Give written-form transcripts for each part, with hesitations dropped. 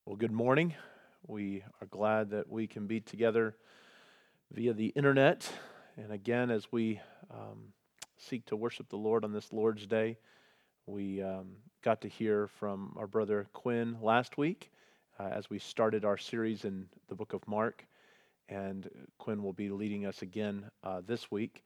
Well, good morning. We are glad that we can be together via the internet. And again, as we seek to worship the Lord on this Lord's Day, we got to hear from our brother Quinn last week as we started our series in the book of Mark. And Quinn will be leading us again this week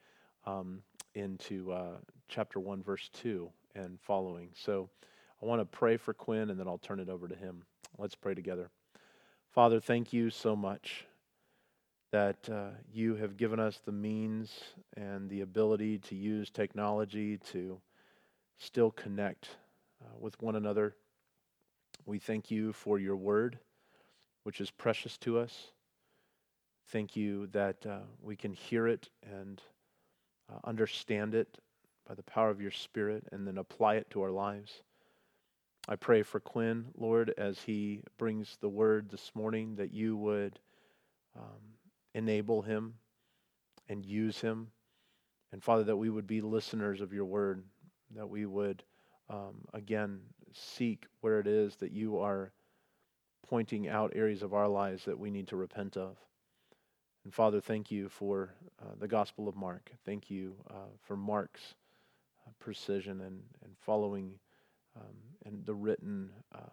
into chapter 1, verse 2 and following. So I want to pray for Quinn, and then I'll turn it over to him. Let's pray together. Father, thank you so much that you have given us the means and the ability to use technology to still connect with one another. We thank you for your word, which is precious to us. Thank you that we can hear it and understand it by the power of your Spirit and then apply it to our lives. I pray for Quinn, Lord, as he brings the word this morning, that you would enable him and use him. And Father, that we would be listeners of your word, that we would, again, seek where it is that you are pointing out areas of our lives that we need to repent of. And Father, thank you for the Gospel of Mark. Thank you for Mark's precision and following and the written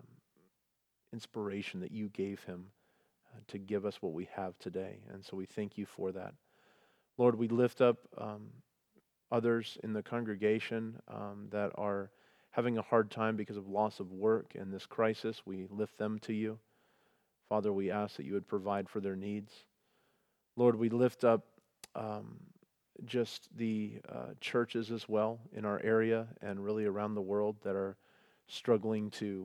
inspiration that you gave him to give us what we have today. And so we thank you for that. Lord, we lift up others in the congregation that are having a hard time because of loss of work and this crisis. We lift them to you. Father, we ask that you would provide for their needs. Lord, we lift up just the churches as well in our area and really around the world that are struggling to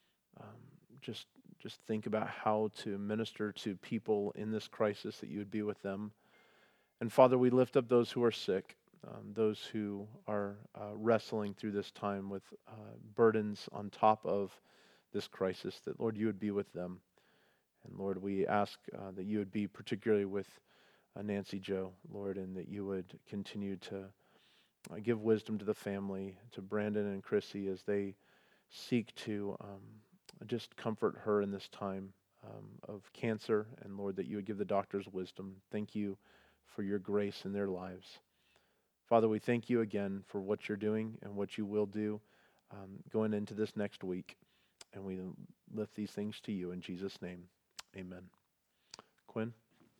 just think about how to minister to people in this crisis, that you would be with them. And Father, we lift up those who are sick, those who are wrestling through this time with burdens on top of this crisis, that Lord, you would be with them. And Lord, we ask that you would be particularly with Nancy Joe, Lord, and that you would continue to give wisdom to the family, to Brandon and Chrissy as they seek to just comfort her in this time of cancer. And Lord, that you would give the doctors wisdom. Thank you for your grace in their lives. Father, we thank you again for what you're doing and what you will do going into this next week. And we lift these things to you in Jesus' name. Amen. Quinn?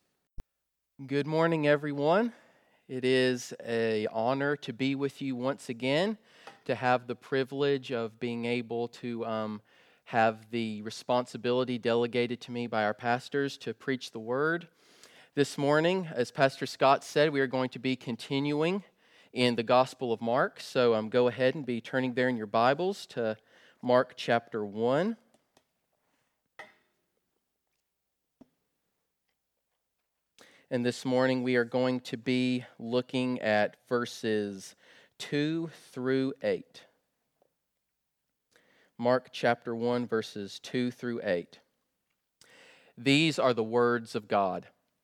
Good morning, everyone. It is an honor to be with you once again, to have the privilege of being able to have the responsibility delegated to me by our pastors to preach the word. This morning, as Pastor Scott said, we are going to be continuing in the Gospel of Mark. So go ahead and be turning there in your Bibles to Mark chapter 1. And this morning we are going to be looking at verses 2 through 8. Mark chapter 1, verses 2 through 8. These are the words of God.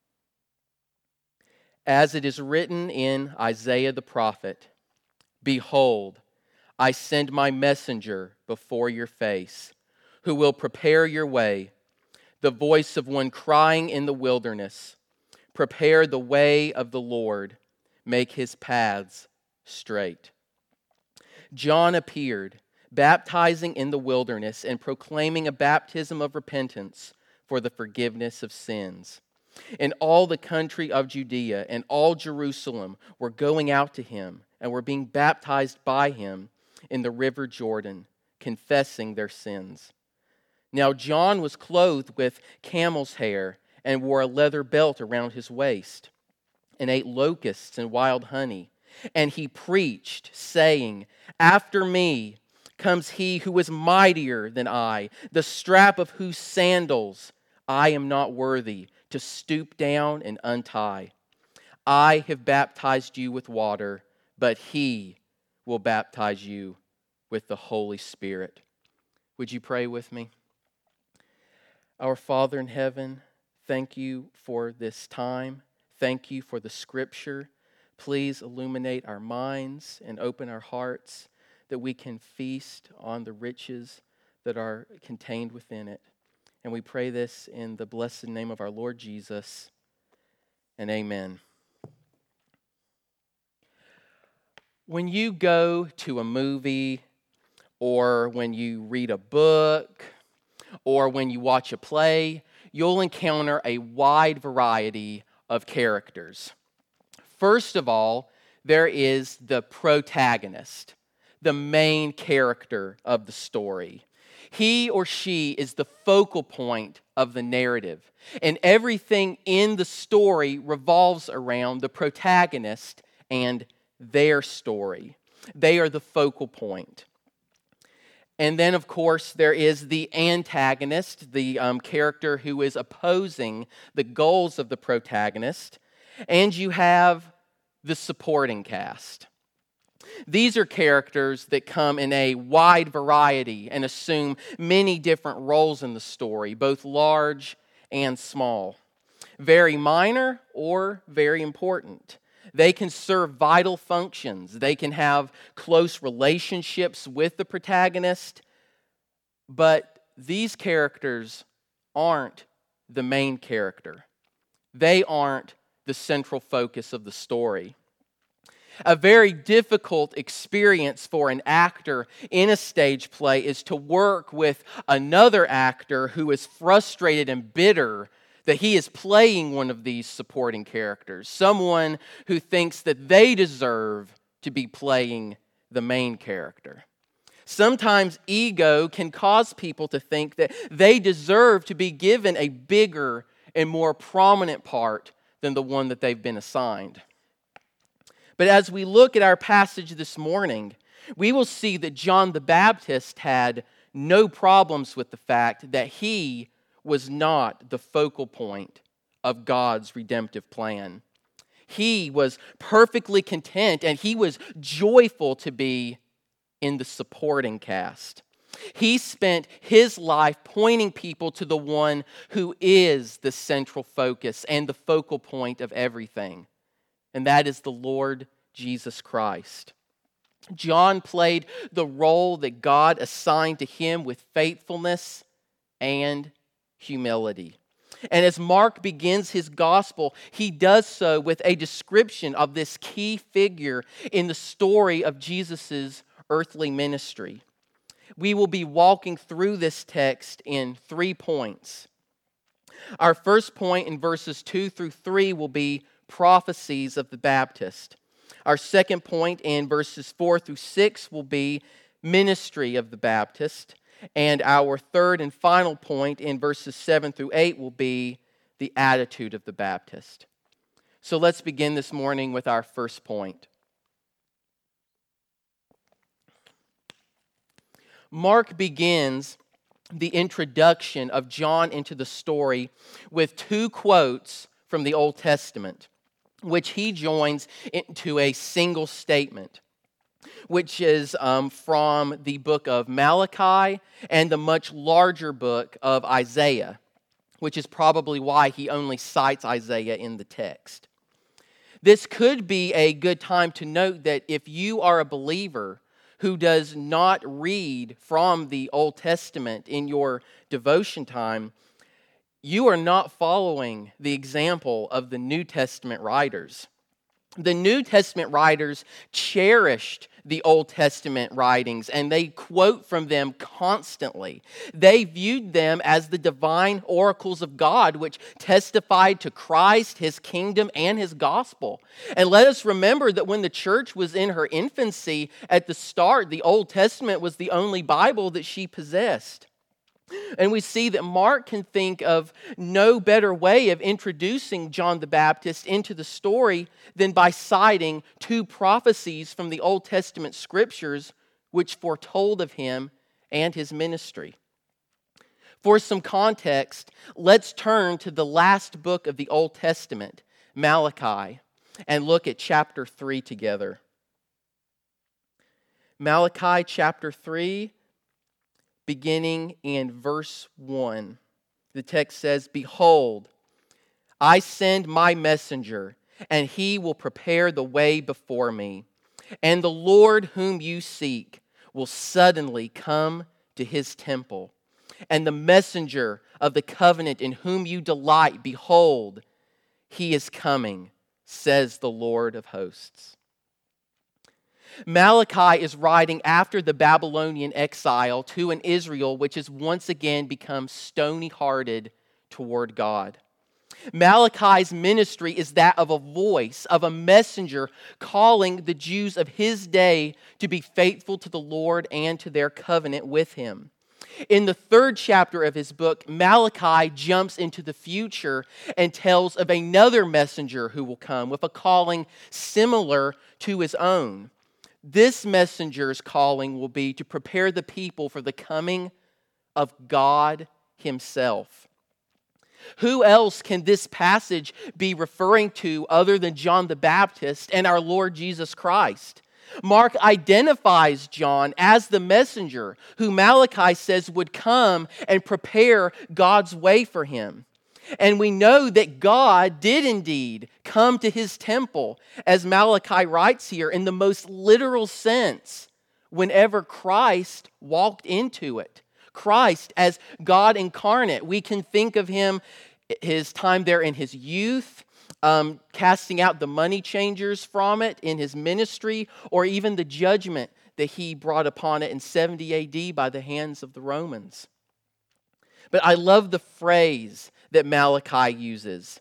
As it is written in Isaiah the prophet, "Behold, I send my messenger before your face, who will prepare your way, the voice of one crying in the wilderness, prepare the way of the Lord, make his paths straight." John appeared, baptizing in the wilderness and proclaiming a baptism of repentance for the forgiveness of sins. And all the country of Judea and all Jerusalem were going out to him and were being baptized by him in the river Jordan, confessing their sins. Now John was clothed with camel's hair and wore a leather belt around his waist, and ate locusts and wild honey. And he preached, saying, "After me comes he who is mightier than I, the strap of whose sandals I am not worthy to stoop down and untie. I have baptized you with water, but he will baptize you with the Holy Spirit." Would you pray with me? Our Father in heaven, thank you for this time. Thank you for the Scripture. Please illuminate our minds and open our hearts that we can feast on the riches that are contained within it. And we pray this in the blessed name of our Lord Jesus, and amen. When you go to a movie, or when you read a book, or when you watch a play, you'll encounter a wide variety of characters. First of all, there is the protagonist, the main character of the story. He or she is the focal point of the narrative, and everything in the story revolves around the protagonist and their story. They are the focal point. And then, of course, there is the antagonist, the character who is opposing the goals of the protagonist. And you have the supporting cast. These are characters that come in a wide variety and assume many different roles in the story, both large and small, very minor or very important. They can serve vital functions. They can have close relationships with the protagonist, but these characters aren't the main character. They aren't the central focus of the story. A very difficult experience for an actor in a stage play is to work with another actor who is frustrated and bitter that he is playing one of these supporting characters, someone who thinks that they deserve to be playing the main character. Sometimes ego can cause people to think that they deserve to be given a bigger and more prominent part than the one that they've been assigned. But as we look at our passage this morning, we will see that John the Baptist had no problems with the fact that he was not the focal point of God's redemptive plan. He was perfectly content and he was joyful to be in the supporting cast. He spent his life pointing people to the one who is the central focus and the focal point of everything, and that is the Lord Jesus Christ. John played the role that God assigned to him with faithfulness and humility. And as Mark begins his gospel, he does so with a description of this key figure in the story of Jesus' earthly ministry. We will be walking through this text in 3 points. Our first point in verses 2 through 3 will be prophecies of the Baptist. Our second point in verses 4 through 6 will be ministry of the Baptist. And our third and final point in verses 7 through 8 will be the attitude of the Baptist. So let's begin this morning with our first point. Mark begins the introduction of John into the story with 2 quotes from the Old Testament, which he joins into a single statement, which is from the book of Malachi and the much larger book of Isaiah, which is probably why he only cites Isaiah in the text. This could be a good time to note that if you are a believer who does not read from the Old Testament in your devotion time, you are not following the example of the New Testament writers. The New Testament writers cherished the Old Testament writings and they quote from them constantly. They viewed them as the divine oracles of God, which testified to Christ, His kingdom, and His gospel. And let us remember that when the church was in her infancy at the start, the Old Testament was the only Bible that she possessed. And we see that Mark can think of no better way of introducing John the Baptist into the story than by citing 2 prophecies from the Old Testament scriptures which foretold of him and his ministry. For some context, let's turn to the last book of the Old Testament, Malachi, and look at chapter 3 together. Malachi chapter 3, beginning in verse 1. The text says, "Behold, I send my messenger, and he will prepare the way before me. And the Lord whom you seek will suddenly come to his temple. And the messenger of the covenant in whom you delight, behold, he is coming, says the Lord of hosts. Malachi is writing after the Babylonian exile to an Israel which has once again become stony-hearted toward God. Malachi's ministry is that of a voice, of a messenger calling the Jews of his day to be faithful to the Lord and to their covenant with him. In the 3rd chapter of his book, Malachi jumps into the future and tells of another messenger who will come with a calling similar to his own. This messenger's calling will be to prepare the people for the coming of God himself. Who else can this passage be referring to other than John the Baptist and our Lord Jesus Christ? Mark identifies John as the messenger who Malachi says would come and prepare God's way for him. And we know that God did indeed come to his temple, as Malachi writes here, in the most literal sense, whenever Christ walked into it. Christ as God incarnate. We can think of him, his time there in his youth, casting out the money changers from it in his ministry, or even the judgment that he brought upon it in 70 AD by the hands of the Romans. But I love the phrase that Malachi uses.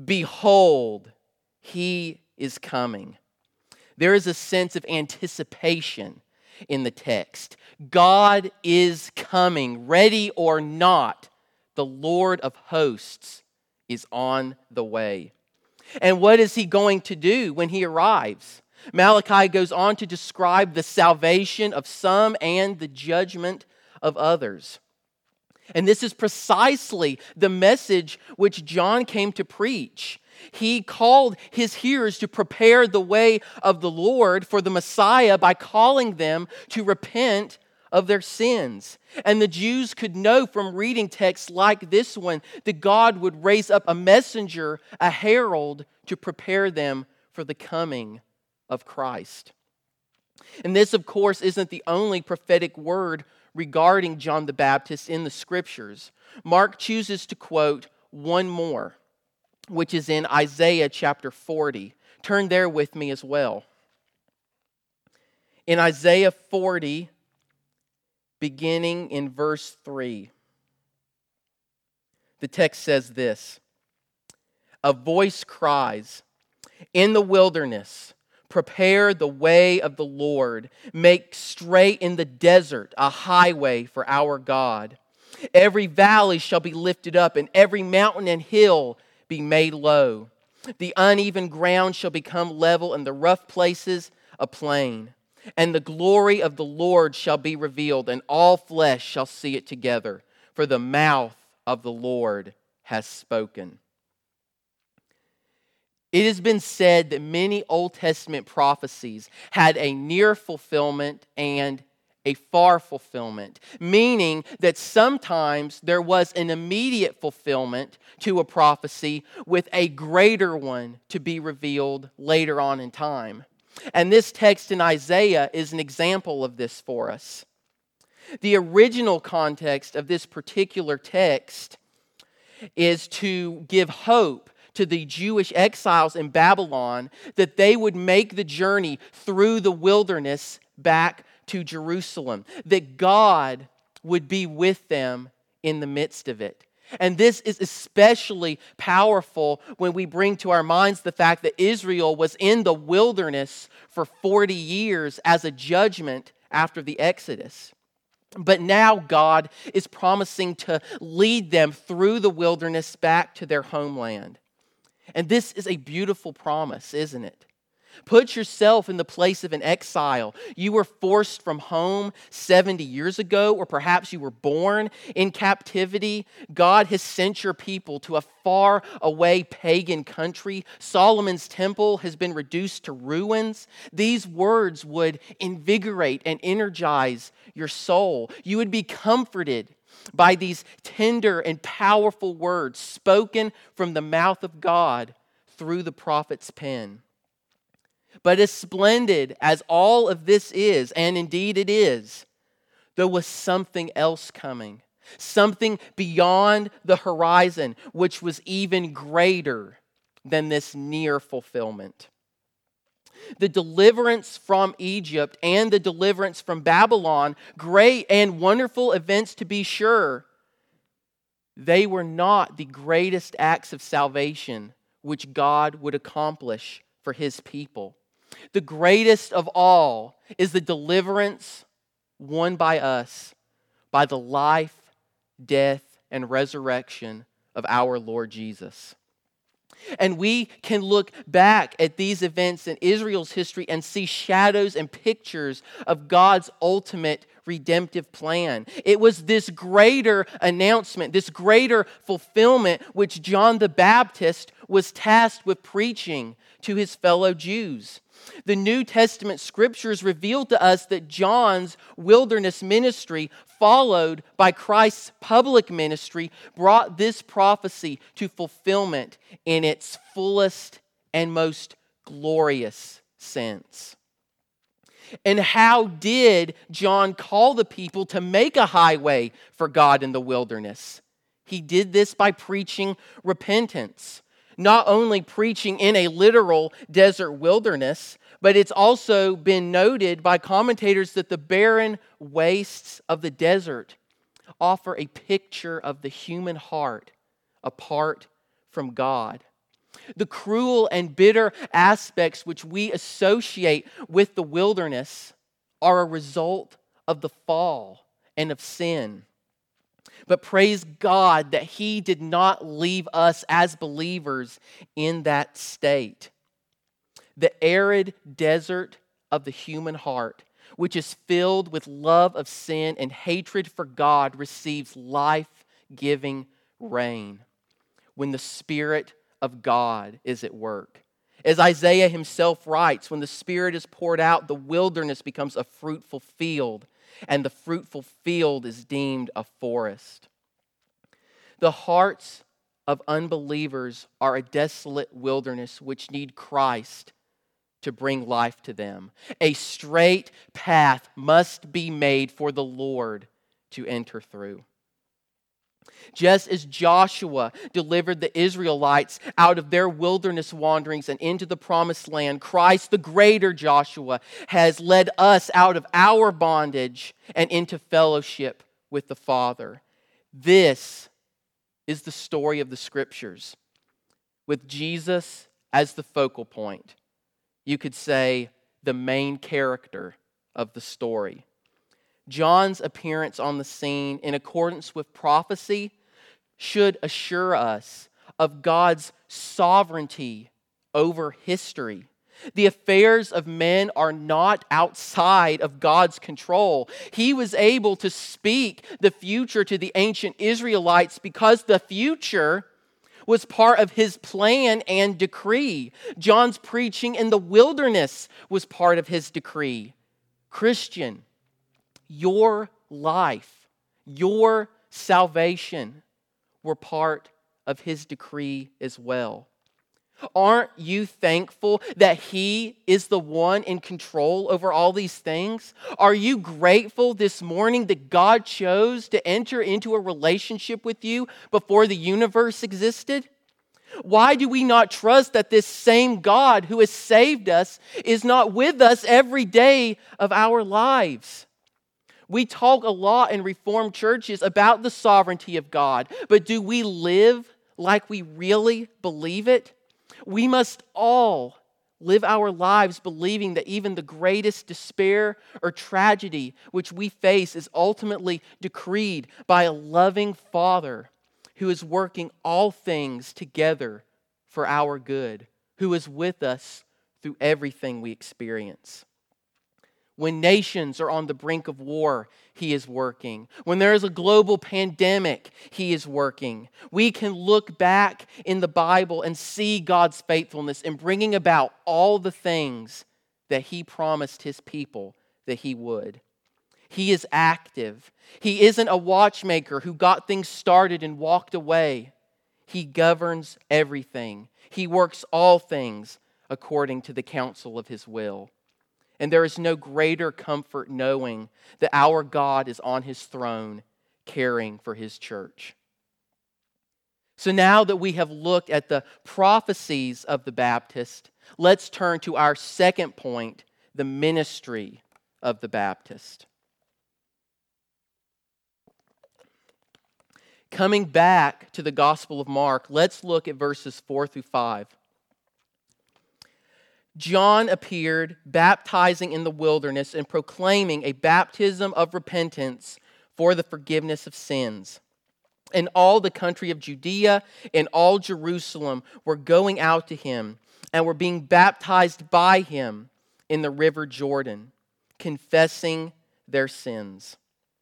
Behold, he is coming. There is a sense of anticipation in the text. God is coming, ready or not. The Lord of hosts is on the way. And what is he going to do when he arrives? Malachi goes on to describe the salvation of some and the judgment of others. And this is precisely the message which John came to preach. He called his hearers to prepare the way of the Lord for the Messiah by calling them to repent of their sins. And the Jews could know from reading texts like this one that God would raise up a messenger, a herald, to prepare them for the coming of Christ. And this, of course, isn't the only prophetic word regarding John the Baptist in the Scriptures. Mark chooses to quote one more, which is in Isaiah chapter 40. Turn there with me as well. In Isaiah 40, beginning in verse 3, the text says this: a voice cries, in the wilderness, prepare the way of the Lord. Make straight in the desert a highway for our God. Every valley shall be lifted up, and every mountain and hill be made low. The uneven ground shall become level, and the rough places a plain. And the glory of the Lord shall be revealed, and all flesh shall see it together. For the mouth of the Lord has spoken. It has been said that many Old Testament prophecies had a near fulfillment and a far fulfillment, meaning that sometimes there was an immediate fulfillment to a prophecy with a greater one to be revealed later on in time. And this text in Isaiah is an example of this for us. The original context of this particular text is to give hope to the Jewish exiles in Babylon that they would make the journey through the wilderness back to Jerusalem, that God would be with them in the midst of it. And this is especially powerful when we bring to our minds the fact that Israel was in the wilderness for 40 years as a judgment after the Exodus. But now God is promising to lead them through the wilderness back to their homeland. And this is a beautiful promise, isn't it? Put yourself in the place of an exile. You were forced from home 70 years ago, or perhaps you were born in captivity. God has sent your people to a far away pagan country. Solomon's temple has been reduced to ruins. These words would invigorate and energize your soul. You would be comforted by these tender and powerful words spoken from the mouth of God through the prophet's pen. But as splendid as all of this is, and indeed it is, there was something else coming. something beyond the horizon, which was even greater than this near fulfillment. The deliverance from Egypt and the deliverance from Babylon, great and wonderful events to be sure, they were not the greatest acts of salvation which God would accomplish for his people. The greatest of all is the deliverance won by us by the life, death, and resurrection of our Lord Jesus. And we can look back at these events in Israel's history and see shadows and pictures of God's ultimate redemptive plan. It was this greater announcement, this greater fulfillment, which John the Baptist was tasked with preaching to his fellow Jews. The New Testament scriptures reveal to us that John's wilderness ministry, followed by Christ's public ministry, brought this prophecy to fulfillment in its fullest and most glorious sense. And how did John call the people to make a highway for God in the wilderness? He did this by preaching repentance. Not only preaching in a literal desert wilderness, but it's also been noted by commentators that the barren wastes of the desert offer a picture of the human heart apart from God. The cruel and bitter aspects which we associate with the wilderness are a result of the fall and of sin. But praise God that He did not leave us as believers in that state. The arid desert of the human heart, which is filled with love of sin and hatred for God, receives life-giving rain when the Spirit of God is at work. As Isaiah himself writes, when the Spirit is poured out, the wilderness becomes a fruitful field, and the fruitful field is deemed a forest. The hearts of unbelievers are a desolate wilderness which need Christ to bring life to them. A straight path must be made for the Lord to enter through. Just as Joshua delivered the Israelites out of their wilderness wanderings and into the promised land, Christ, the greater Joshua, has led us out of our bondage and into fellowship with the Father. This is the story of the Scriptures, with Jesus as the focal point. You could say the main character of the story. John's appearance on the scene, in accordance with prophecy, should assure us of God's sovereignty over history. The affairs of men are not outside of God's control. He was able to speak the future to the ancient Israelites because the future was part of His plan and decree. John's preaching in the wilderness was part of His decree. Christian, your life, your salvation were part of His decree as well. Aren't you thankful that He is the one in control over all these things? Are you grateful this morning that God chose to enter into a relationship with you before the universe existed? Why do we not trust that this same God who has saved us is not with us every day of our lives? We talk a lot in Reformed churches about the sovereignty of God, but do we live like we really believe it? We must all live our lives believing that even the greatest despair or tragedy which we face is ultimately decreed by a loving Father who is working all things together for our good, who is with us through everything we experience. When nations are on the brink of war, He is working. When there is a global pandemic, He is working. We can look back in the Bible and see God's faithfulness in bringing about all the things that He promised His people that He would. He is active. He isn't a watchmaker who got things started and walked away. He governs everything. He works all things according to the counsel of His will. And there is no greater comfort knowing that our God is on His throne, caring for his church. So now that we have looked at the prophecies of the Baptist, let's turn to our second point, the ministry of the Baptist. Coming back to the Gospel of Mark, let's look at verses 4 through 5. John appeared baptizing in the wilderness and proclaiming a baptism of repentance for the forgiveness of sins. And all the country of Judea and all Jerusalem were going out to him and were being baptized by him in the river Jordan, confessing their sins.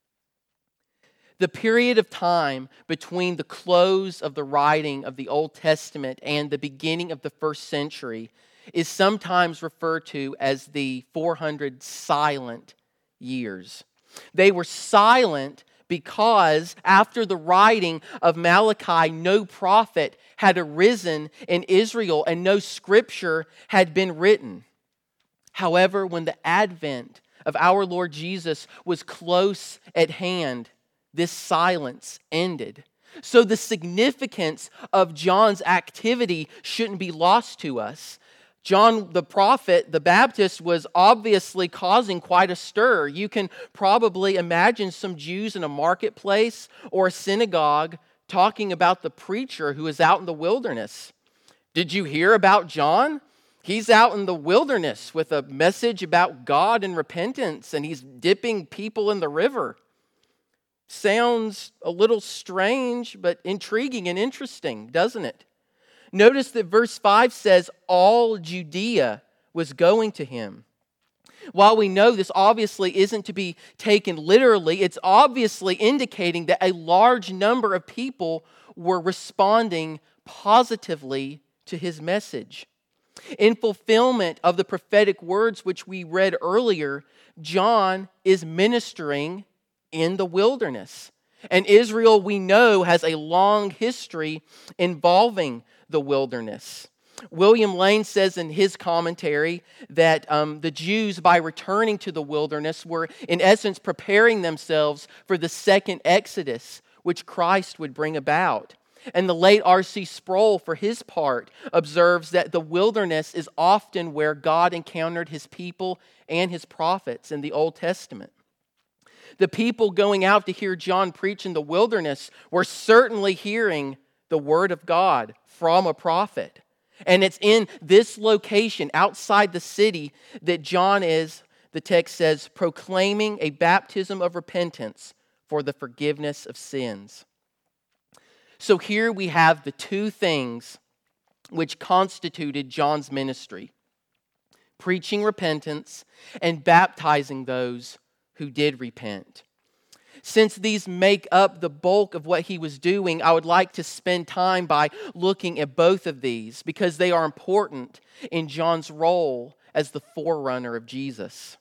The period of time between the close of the writing of the Old Testament and the beginning of the first century is sometimes referred to as the 400 silent years. They were silent because after the writing of Malachi, no prophet had arisen in Israel and no scripture had been written. However, when the advent of our Lord Jesus was close at hand, this silence ended. So the significance of John's activity shouldn't be lost to us. John the prophet, the Baptist, was obviously causing quite a stir. You can probably imagine some Jews in a marketplace or a synagogue talking about the preacher who is out in the wilderness. Did you hear about John? He's out in the wilderness with a message about God and repentance, and he's dipping people in the river. Sounds a little strange, but intriguing and interesting, doesn't it? Notice that verse 5 says, all Judea was going to him. While we know this obviously isn't to be taken literally, it's obviously indicating that a large number of people were responding positively to his message. In fulfillment of the prophetic words which we read earlier, John is ministering in the wilderness. And Israel, we know, has a long history involving the wilderness. William Lane says in his commentary that the Jews, by returning to the wilderness, were in essence preparing themselves for the second Exodus, which Christ would bring about. And the late R.C. Sproul, for his part, observes that the wilderness is often where God encountered his people and his prophets in the Old Testament. The people going out to hear John preach in the wilderness were certainly hearing the word of God from a prophet. And it's in this location outside the city that John is, the text says, proclaiming a baptism of repentance for the forgiveness of sins. So here we have the two things which constituted John's ministry: preaching repentance and baptizing those who did repent. Since these make up the bulk of what he was doing, I would like to spend time by looking at both of these because they are important in John's role as the forerunner of Jesus.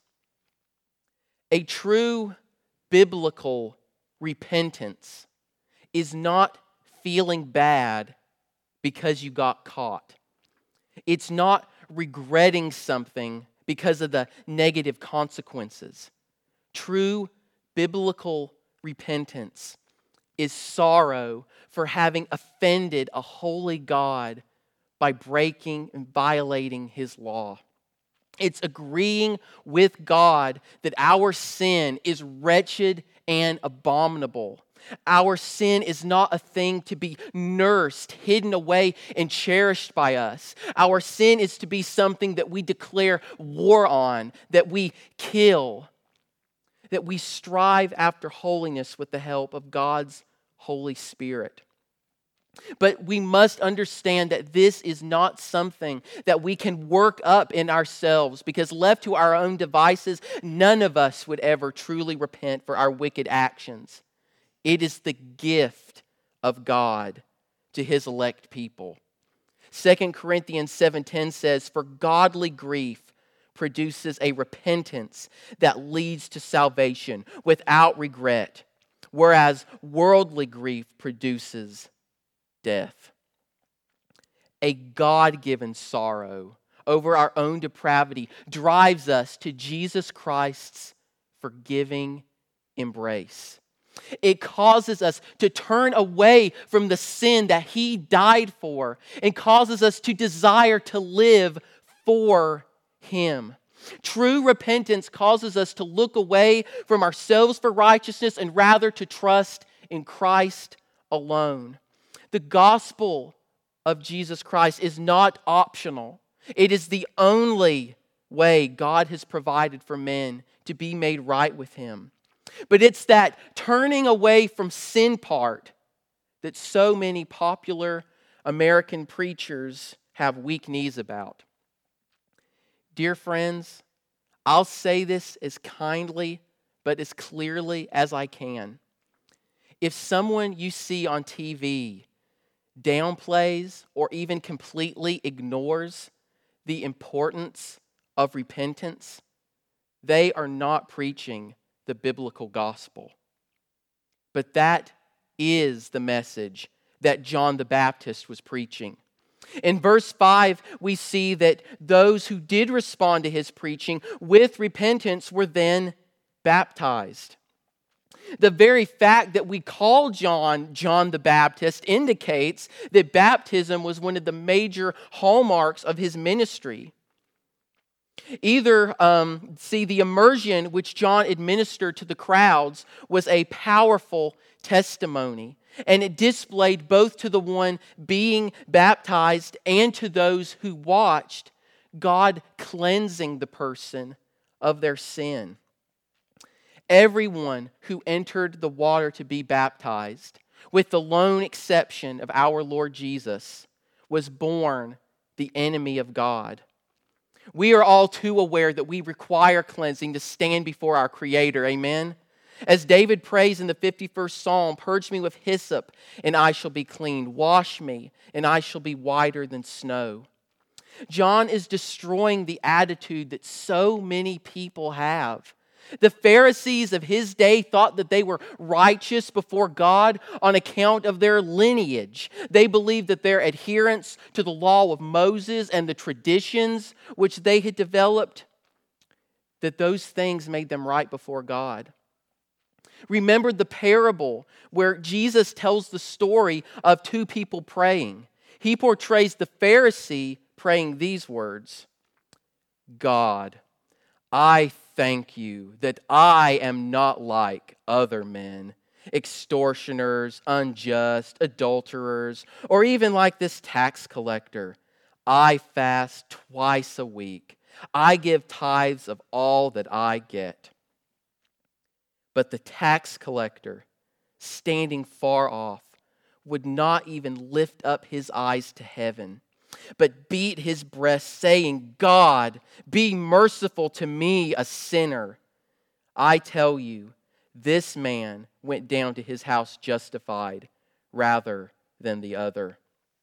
A true biblical repentance is not feeling bad because you got caught. It's not regretting something because of the negative consequences. True biblical repentance is sorrow for having offended a holy God by breaking and violating his law. It's agreeing with God that our sin is wretched and abominable. Our sin is not a thing to be nursed, hidden away, and cherished by us. Our sin is to be something that we declare war on, that we kill, that we strive after holiness with the help of God's Holy Spirit. But we must understand that this is not something that we can work up in ourselves, because left to our own devices, none of us would ever truly repent for our wicked actions. It is the gift of God to his elect people. 2 Corinthians 7:10 says, "For godly grief produces a repentance that leads to salvation without regret, whereas worldly grief produces death." A God-given sorrow over our own depravity drives us to Jesus Christ's forgiving embrace. It causes us to turn away from the sin that He died for and causes us to desire to live for Him. True repentance causes us to look away from ourselves for righteousness and rather to trust in Christ alone. The gospel of Jesus Christ is not optional. It is the only way God has provided for men to be made right with Him. But it's that turning away from sin part that so many popular American preachers have weak knees about. Dear friends, I'll say this as kindly but as clearly as I can. If someone you see on TV downplays or even completely ignores the importance of repentance, they are not preaching the biblical gospel. But that is the message that John the Baptist was preaching. In verse 5, we see that those who did respond to his preaching with repentance were then baptized. The very fact that we call John the Baptist indicates that baptism was one of the major hallmarks of his ministry. Either, the immersion which John administered to the crowds was a powerful testimony, and it displayed both to the one being baptized and to those who watched God cleansing the person of their sin. Everyone who entered the water to be baptized, with the lone exception of our Lord Jesus, was born the enemy of God. We are all too aware that we require cleansing to stand before our Creator. Amen? As David prays in the 51st Psalm, "Purge me with hyssop, and I shall be clean. Wash me, and I shall be whiter than snow." John is destroying the attitude that so many people have. The Pharisees of his day thought that they were righteous before God on account of their lineage. They believed that their adherence to the law of Moses and the traditions which they had developed, that those things made them right before God. Remember the parable where Jesus tells the story of two people praying. He portrays the Pharisee praying these words: "God, I thank you that I am not like other men, extortioners, unjust, adulterers, or even like this tax collector. I fast twice a week. I give tithes of all that I get." But the tax collector, standing far off, would not even lift up his eyes to heaven, but beat his breast, saying, "God, be merciful to me, a sinner." I tell you, this man went down to his house justified rather than the other.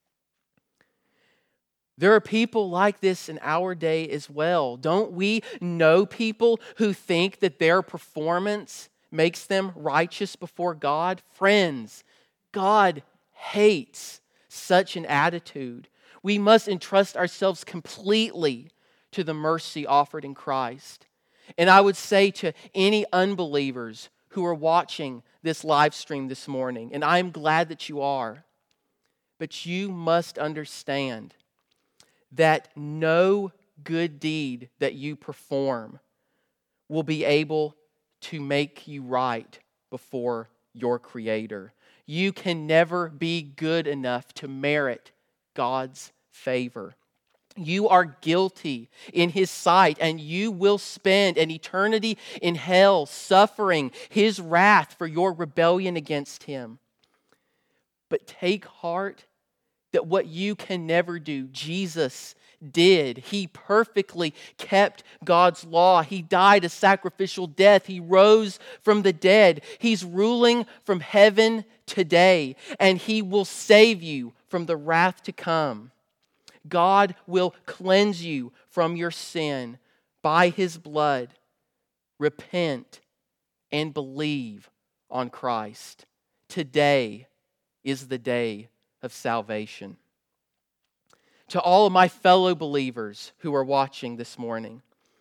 There are people like this in our day as well. Don't we know people who think that their performance makes them righteous before God? Friends, God hates such an attitude. We must entrust ourselves completely to the mercy offered in Christ. And I would say to any unbelievers who are watching this live stream this morning, and I'm glad that you are, but you must understand that no good deed that you perform will be able to make you right before your Creator. You can never be good enough to merit God's favor. You are guilty in His sight, and you will spend an eternity in hell suffering His wrath for your rebellion against Him. But take heart that what you can never do, Jesus did. He perfectly kept God's law. He died a sacrificial death. He rose from the dead. He's ruling from heaven today, and He will save you from the wrath to come. God will cleanse you from your sin by His blood. Repent and believe on Christ. Today is the day of salvation. To all of my fellow believers who are watching this morning,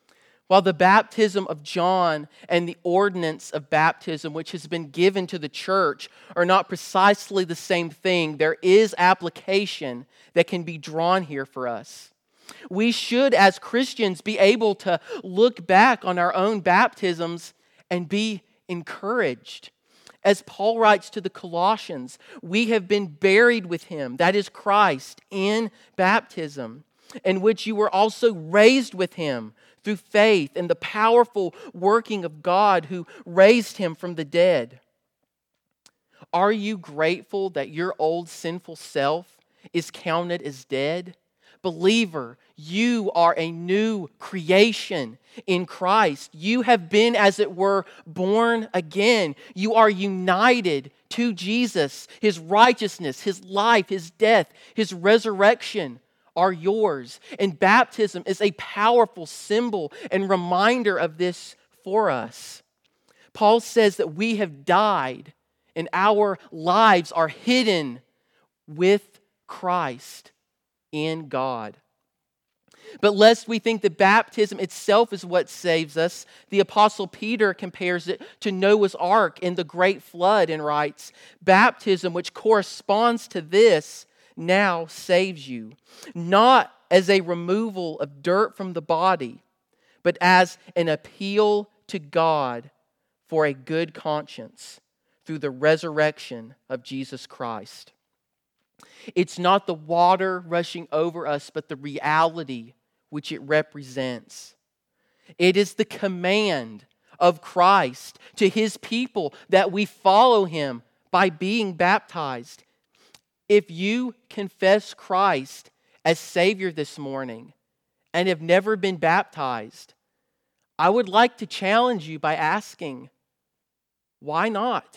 While the baptism of John and the ordinance of baptism, which has been given to the church, are not precisely the same thing, there is application that can be drawn here for us. We should, as Christians, be able to look back on our own baptisms and be encouraged. As Paul writes to the Colossians, we have been buried with him, that is Christ, in baptism, in which you were also raised with him through faith in the powerful working of God who raised him from the dead. Are you grateful that your old sinful self is counted as dead? Believer, you are a new creation in Christ. You have been, as it were, born again. You are united to Jesus. His righteousness, His life, His death, His resurrection are yours. And baptism is a powerful symbol and reminder of this for us. Paul says that we have died and our lives are hidden with Christ in God. But lest we think that baptism itself is what saves us, the Apostle Peter compares it to Noah's Ark in the great flood and writes, baptism, which corresponds to this, now saves you, not as a removal of dirt from the body, but as an appeal to God for a good conscience through the resurrection of Jesus Christ. It's not the water rushing over us, but the reality which it represents. It is the command of Christ to His people that we follow Him by being baptized. If you confess Christ as Savior this morning and have never been baptized, I would like to challenge you by asking, why not?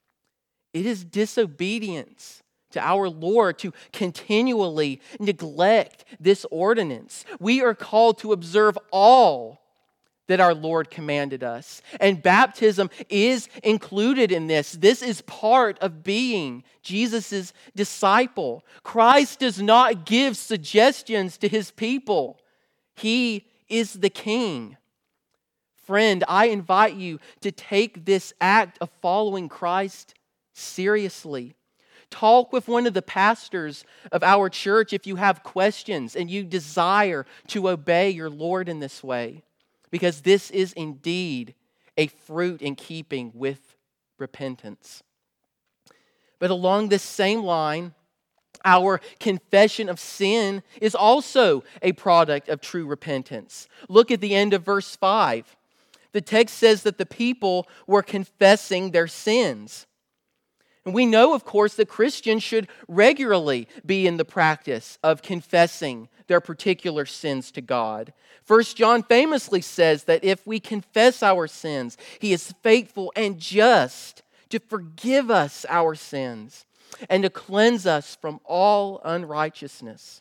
It is disobedience to our Lord to continually neglect this ordinance. We are called to observe all that our Lord commanded us. And baptism is included in this. This is part of being Jesus' disciple. Christ does not give suggestions to His people. He is the King. Friend, I invite you to take this act of following Christ seriously. Talk with one of the pastors of our church if you have questions and you desire to obey your Lord in this way, because this is indeed a fruit in keeping with repentance. But along this same line, our confession of sin is also a product of true repentance. Look at the end of verse 5. The text says that the people were confessing their sins. And we know, of course, that Christians should regularly be in the practice of confessing their particular sins to God. 1 John famously says that if we confess our sins, He is faithful and just to forgive us our sins and to cleanse us from all unrighteousness.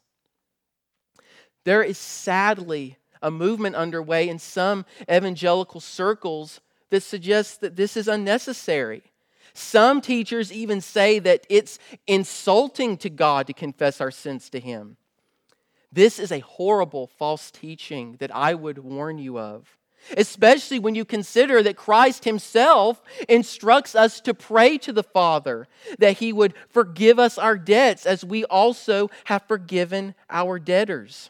There is sadly a movement underway in some evangelical circles that suggests that this is unnecessary. Some teachers even say that it's insulting to God to confess our sins to Him. This is a horrible false teaching that I would warn you of, especially when you consider that Christ Himself instructs us to pray to the Father that He would forgive us our debts as we also have forgiven our debtors.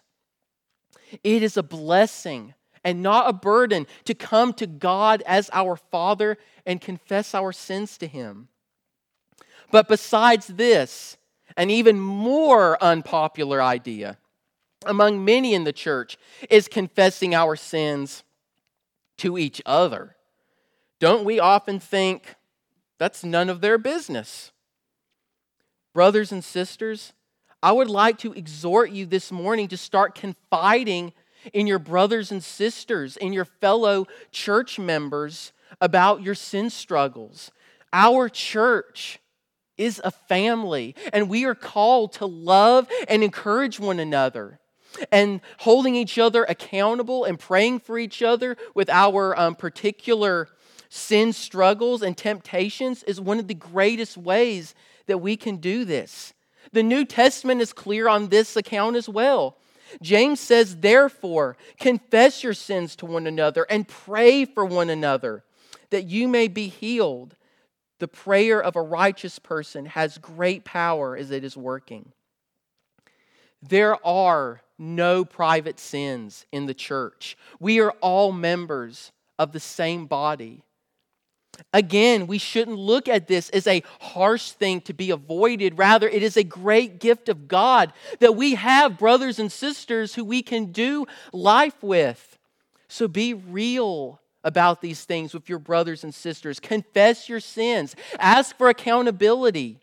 It is a blessing and not a burden to come to God as our Father and confess our sins to Him. But besides this, an even more unpopular idea among many in the church is confessing our sins to each other. Don't we often think that's none of their business? Brothers and sisters, I would like to exhort you this morning to start confiding in your brothers and sisters, in your fellow church members about your sin struggles. Our church is a family, and we are called to love and encourage one another. And holding each other accountable and praying for each other with our particular sin struggles and temptations is one of the greatest ways that we can do this. The New Testament is clear on this account as well. James says, therefore, confess your sins to one another and pray for one another that you may be healed. The prayer of a righteous person has great power as it is working. There are no private sins in the church. We are all members of the same body. Again, we shouldn't look at this as a harsh thing to be avoided. Rather, it is a great gift of God that we have brothers and sisters who we can do life with. So be real about these things with your brothers and sisters. Confess your sins. Ask for accountability.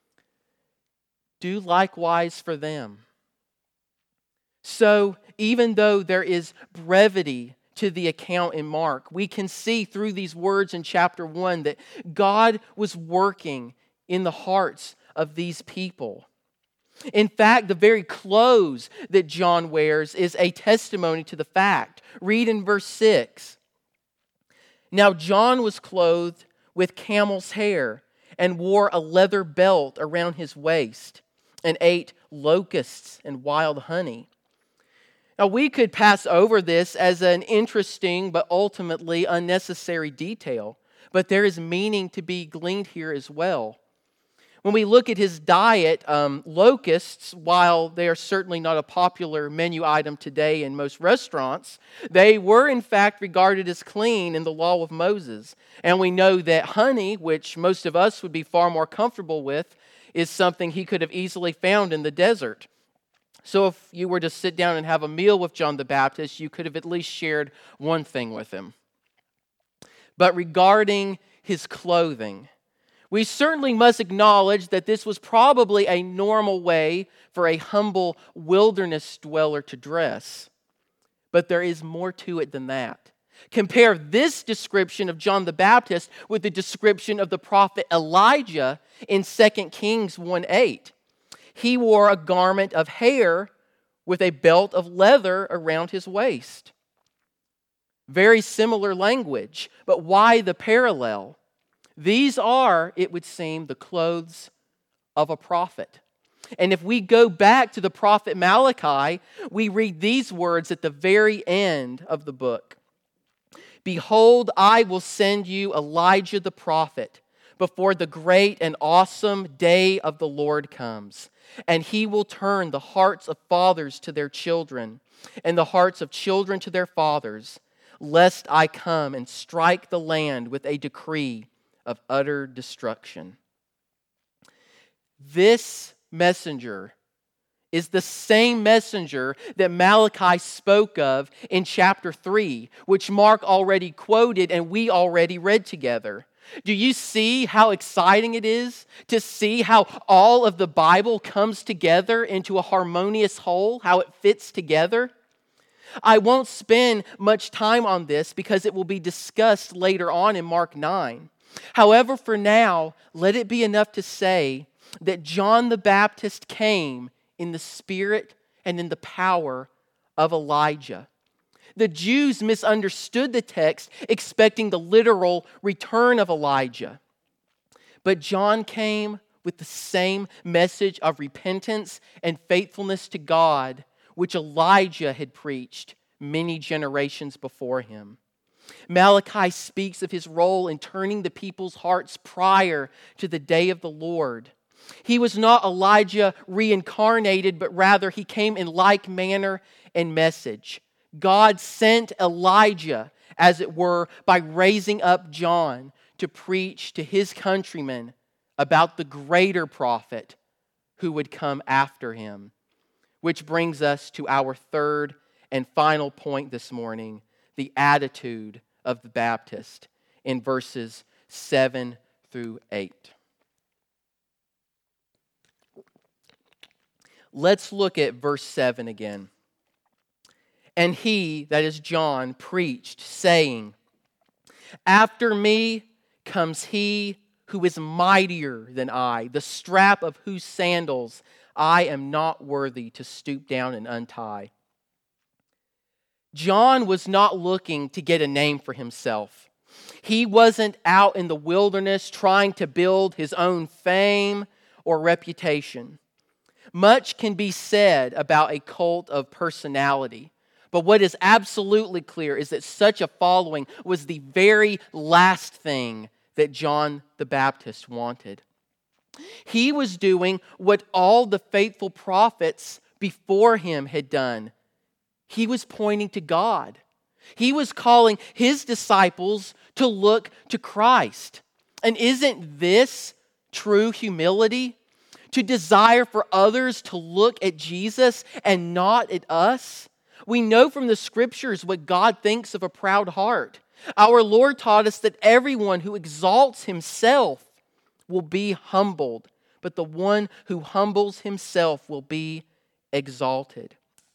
Do likewise for them. So, even though there is brevity to the account in Mark, we can see through these words in chapter 1 that God was working in the hearts of these people. In fact, the very clothes that John wears is a testimony to the fact. Read in verse 6. Now John was clothed with camel's hair and wore a leather belt around his waist and ate locusts and wild honey. Now, we could pass over this as an interesting but ultimately unnecessary detail, but there is meaning to be gleaned here as well. When we look at his diet, locusts, while they are certainly not a popular menu item today in most restaurants, they were in fact regarded as clean in the law of Moses. And we know that honey, which most of us would be far more comfortable with, is something he could have easily found in the desert. So if you were to sit down and have a meal with John the Baptist, you could have at least shared one thing with him. But regarding his clothing, we certainly must acknowledge that this was probably a normal way for a humble wilderness dweller to dress. But there is more to it than that. Compare this description of John the Baptist with the description of the prophet Elijah in 2 Kings 1:8. He wore a garment of hair with a belt of leather around his waist. Very similar language, but why the parallel? These are, it would seem, the clothes of a prophet. And if we go back to the prophet Malachi, we read these words at the very end of the book. Behold, I will send you Elijah the prophet before the great and awesome day of the Lord comes. And he will turn the hearts of fathers to their children, and the hearts of children to their fathers, lest I come and strike the land with a decree of utter destruction. This messenger is the same messenger that Malachi spoke of in chapter 3, which Mark already quoted and we already read together. Do you see how exciting it is to see how all of the Bible comes together into a harmonious whole, how it fits together? I won't spend much time on this because it will be discussed later on in Mark 9. However, for now, let it be enough to say that John the Baptist came in the spirit and in the power of Elijah. The Jews misunderstood the text, expecting the literal return of Elijah. But John came with the same message of repentance and faithfulness to God, which Elijah had preached many generations before him. Malachi speaks of his role in turning the people's hearts prior to the day of the Lord. He was not Elijah reincarnated, but rather he came in like manner and message. God sent Elijah, as it were, by raising up John to preach to his countrymen about the greater prophet who would come after him. Which brings us to our third and final point this morning, the attitude of the Baptist in verses 7 through 8. Let's look at verse 7 again. And he, that is John, preached, saying, after me comes he who is mightier than I, the strap of whose sandals I am not worthy to stoop down and untie. John was not looking to get a name for himself. He wasn't out in the wilderness trying to build his own fame or reputation. Much can be said about a cult of personality, but what is absolutely clear is that such a following was the very last thing that John the Baptist wanted. He was doing what all the faithful prophets before him had done. He was pointing to God. He was calling his disciples to look to Christ. And isn't this true humility? To desire for others to look at Jesus and not at us? We know from the scriptures what God thinks of a proud heart. Our Lord taught us that everyone who exalts himself will be humbled, but the one who humbles himself will be exalted.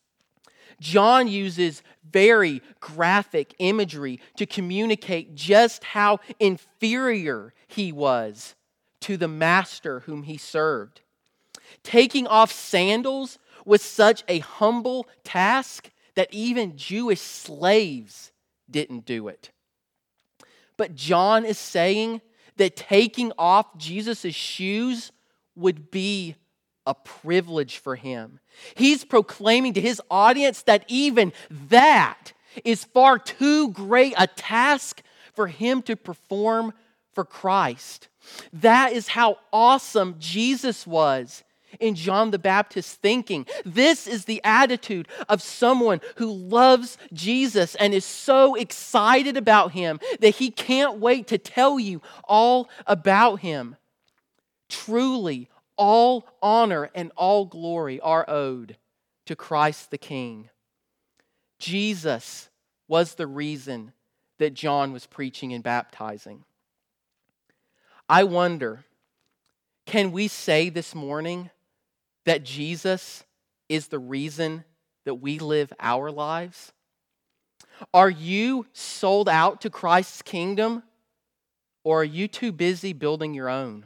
John uses very graphic imagery to communicate just how inferior he was to the master whom he served. Taking off sandals was such a humble task that even Jewish slaves didn't do it. But John is saying that taking off Jesus' shoes would be a privilege for him. He's proclaiming to his audience that even that is far too great a task for him to perform for Christ. That is how awesome Jesus was in John the Baptist's thinking. This is the attitude of someone who loves Jesus and is so excited about him that he can't wait to tell you all about him. Truly, all honor and all glory are owed to Christ the King. Jesus was the reason that John was preaching and baptizing. I wonder, can we say this morning that Jesus is the reason that we live our lives? Are you sold out to Christ's kingdom, or are you too busy building your own?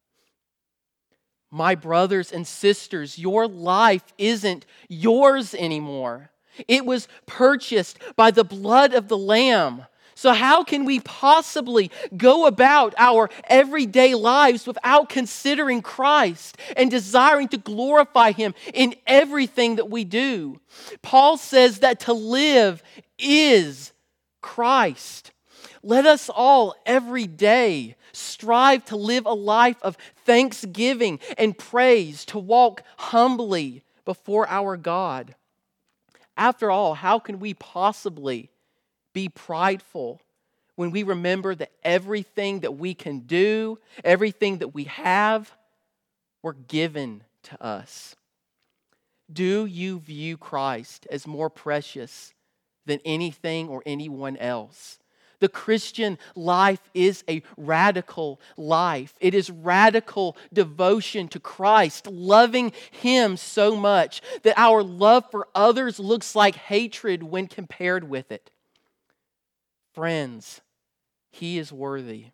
My brothers and sisters, your life isn't yours anymore. It was purchased by the blood of the Lamb. So how can we possibly go about our everyday lives without considering Christ and desiring to glorify Him in everything that we do? Paul says that to live is Christ. Let us all every day strive to live a life of thanksgiving and praise, to walk humbly before our God. After all, how can we possibly be prideful when we remember that everything that we can do, everything that we have, were given to us? Do you view Christ as more precious than anything or anyone else? The Christian life is a radical life. It is radical devotion to Christ, loving Him so much that our love for others looks like hatred when compared with it. Friends, He is worthy.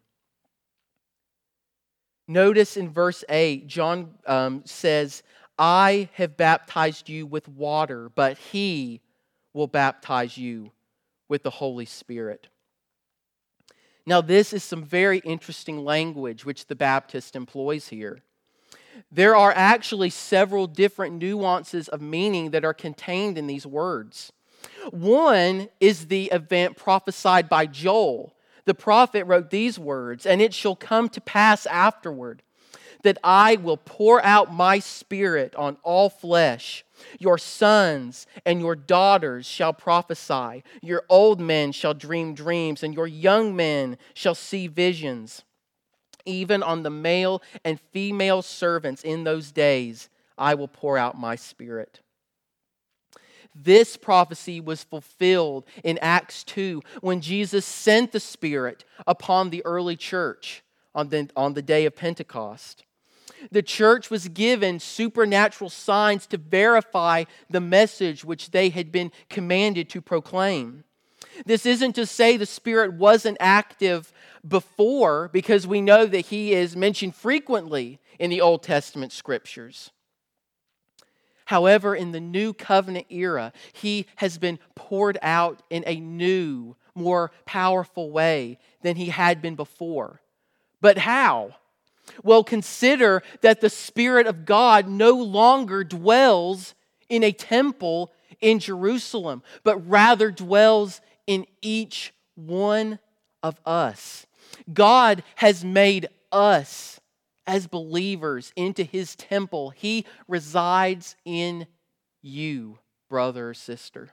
Notice in verse 8, John says, I have baptized you with water, but He will baptize you with the Holy Spirit. Now, this is some very interesting language which the Baptist employs here. There are actually several different nuances of meaning that are contained in these words. One is the event prophesied by Joel. The prophet wrote these words, and it shall come to pass afterward that I will pour out my Spirit on all flesh. Your sons and your daughters shall prophesy. Your old men shall dream dreams, and your young men shall see visions. Even on the male and female servants in those days, I will pour out my Spirit. This prophecy was fulfilled in Acts 2 when Jesus sent the Spirit upon the early church on the day of Pentecost. The church was given supernatural signs to verify the message which they had been commanded to proclaim. This isn't to say the Spirit wasn't active before, because we know that He is mentioned frequently in the Old Testament scriptures. However, in the New Covenant era, He has been poured out in a new, more powerful way than He had been before. But how? Well, consider that the Spirit of God no longer dwells in a temple in Jerusalem, but rather dwells in each one of us. God has made us as believers into His temple. He resides in you, brother or sister.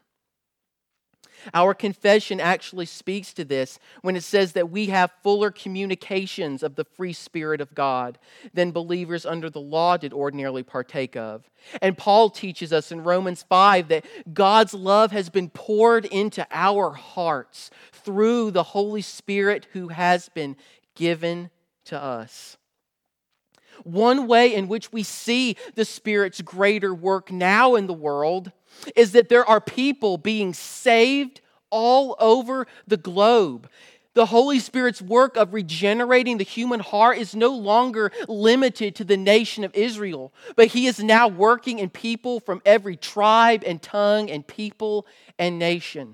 Our confession actually speaks to this when it says that we have fuller communications of the free Spirit of God than believers under the law did ordinarily partake of. And Paul teaches us in Romans 5 that God's love has been poured into our hearts through the Holy Spirit who has been given to us. One way in which we see the Spirit's greater work now in the world is that there are people being saved all over the globe. The Holy Spirit's work of regenerating the human heart is no longer limited to the nation of Israel, but He is now working in people from every tribe and tongue and people and nation.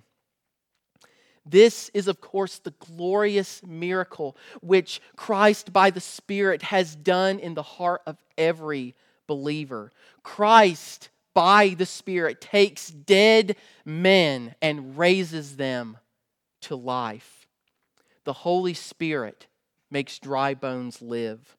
This is, of course, the glorious miracle which Christ by the Spirit has done in the heart of every believer. Christ by the Spirit takes dead men and raises them to life. The Holy Spirit makes dry bones live.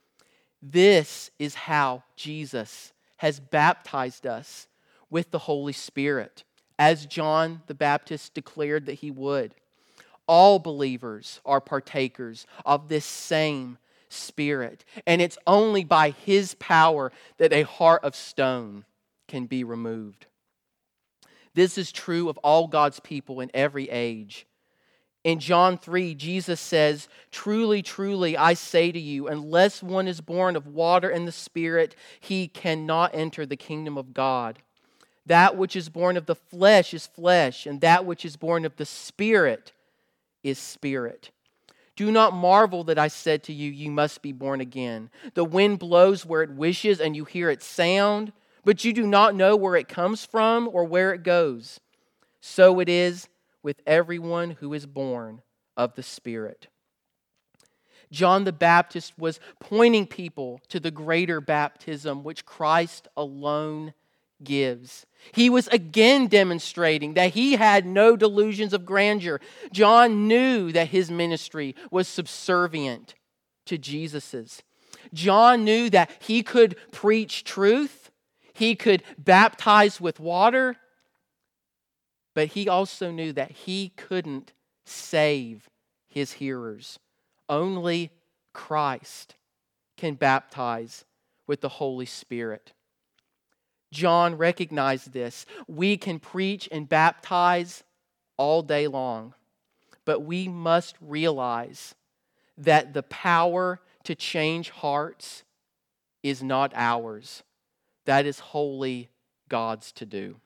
This is how Jesus has baptized us with the Holy Spirit, as John the Baptist declared that he would. All believers are partakers of this same Spirit, and it's only by His power that a heart of stone can be removed. This is true of all God's people in every age. In John 3, Jesus says, "Truly, truly, I say to you, unless one is born of water and the Spirit, he cannot enter the kingdom of God. That which is born of the flesh is flesh, and that which is born of the Spirit is spirit. Do not marvel that I said to you, you must be born again. The wind blows where it wishes, and you hear its sound, but you do not know where it comes from or where it goes. So it is with everyone who is born of the Spirit." John the Baptist was pointing people to the greater baptism which Christ alone gives. He was again demonstrating that he had no delusions of grandeur. John knew that his ministry was subservient to Jesus's. John knew that he could preach truth, he could baptize with water, but he also knew that he couldn't save his hearers. Only Christ can baptize with the Holy Spirit. John recognized this. We can preach and baptize all day long, but we must realize that the power to change hearts is not ours. That is wholly God's to do.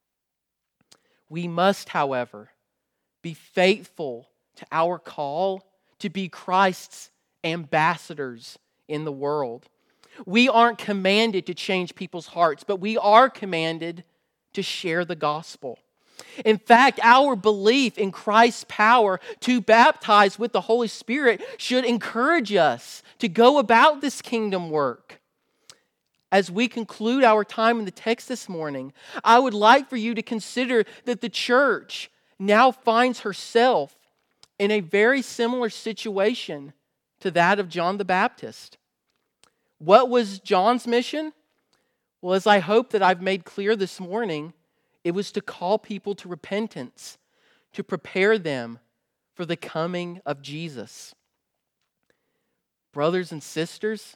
We must, however, be faithful to our call to be Christ's ambassadors in the world. We aren't commanded to change people's hearts, but we are commanded to share the gospel. In fact, our belief in Christ's power to baptize with the Holy Spirit should encourage us to go about this kingdom work. As we conclude our time in the text this morning, I would like for you to consider that the church now finds herself in a very similar situation to that of John the Baptist. What was John's mission? Well, as I hope that I've made clear this morning, it was to call people to repentance, to prepare them for the coming of Jesus. Brothers and sisters,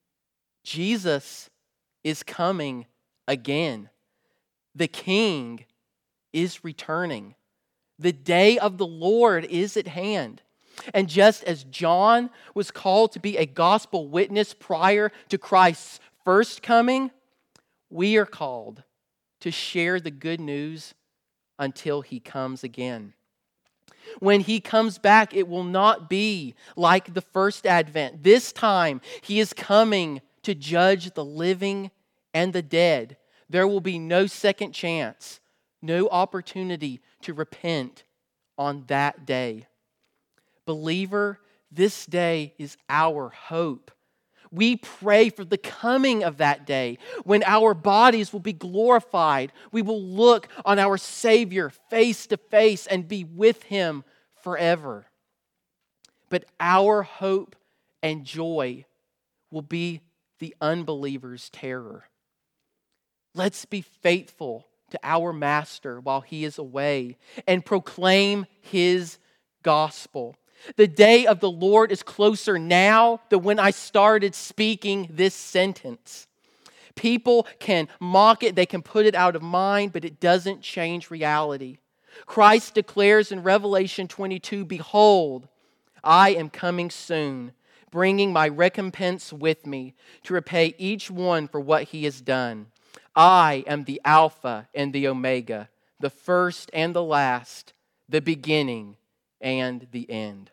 Jesus is coming again. The King is returning. The day of the Lord is at hand. And just as John was called to be a gospel witness prior to Christ's first coming, we are called to share the good news until He comes again. When He comes back, it will not be like the first advent. This time, He is coming to judge the living and the dead. There will be no second chance, no opportunity to repent on that day. Believer, this day is our hope. We pray for the coming of that day when our bodies will be glorified. We will look on our Savior face to face and be with Him forever. But our hope and joy will be the unbeliever's terror. Let's be faithful to our Master while He is away and proclaim His gospel. The day of the Lord is closer now than when I started speaking this sentence. People can mock it, they can put it out of mind, but it doesn't change reality. Christ declares in Revelation 22, "Behold, I am coming soon, bringing my recompense with me to repay each one for what he has done. I am the Alpha and the Omega, the first and the last, the beginning and the end."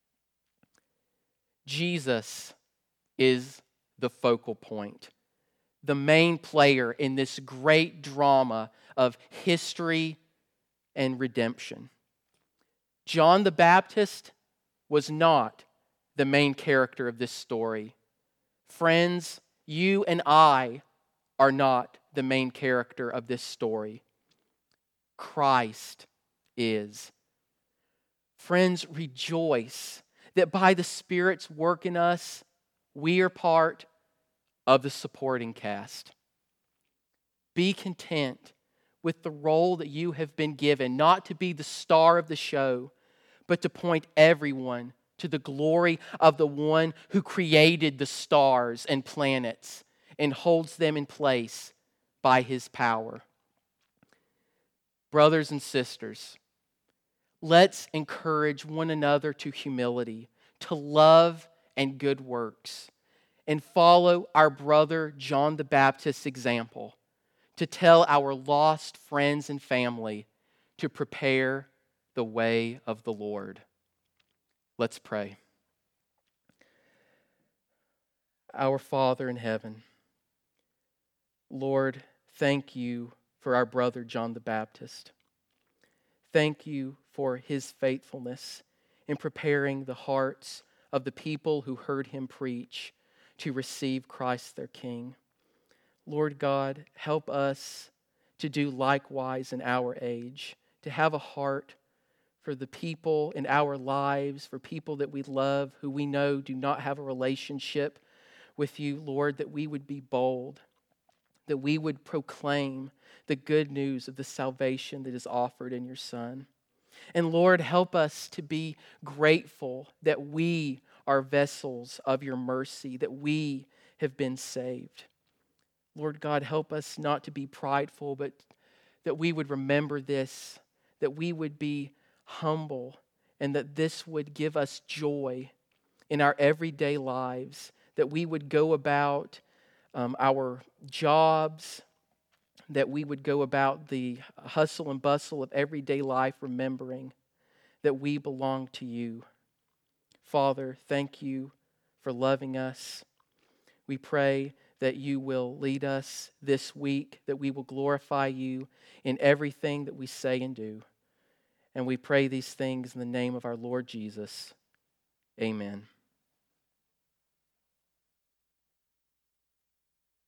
Jesus is the focal point, the main player in this great drama of history and redemption. John the Baptist was not the main character of this story. Friends, you and I are not the main character of this story. Christ is. Friends, rejoice that by the Spirit's work in us, we are part of the supporting cast. Be content with the role that you have been given, not to be the star of the show, but to point everyone to the glory of the one who created the stars and planets and holds them in place by His power. Brothers and sisters, let's encourage one another to humility, to love and good works, and follow our brother John the Baptist's example to tell our lost friends and family to prepare the way of the Lord. Let's pray. Our Father in heaven, Lord, thank you for our brother John the Baptist. Thank you for his faithfulness in preparing the hearts of the people who heard him preach to receive Christ their King. Lord God, help us to do likewise in our age, to have a heart for the people in our lives, for people that we love, who we know do not have a relationship with you, Lord, that we would be bold, that we would proclaim the good news of the salvation that is offered in your Son. And Lord, help us to be grateful that we are vessels of your mercy, that we have been saved. Lord God, help us not to be prideful, but that we would remember this, that we would be humble, and that this would give us joy in our everyday lives, that we would go about our jobs, that we would go about the hustle and bustle of everyday life, remembering that we belong to you. Father, thank you for loving us. We pray that you will lead us this week, that we will glorify you in everything that we say and do. And we pray these things in the name of our Lord Jesus. Amen.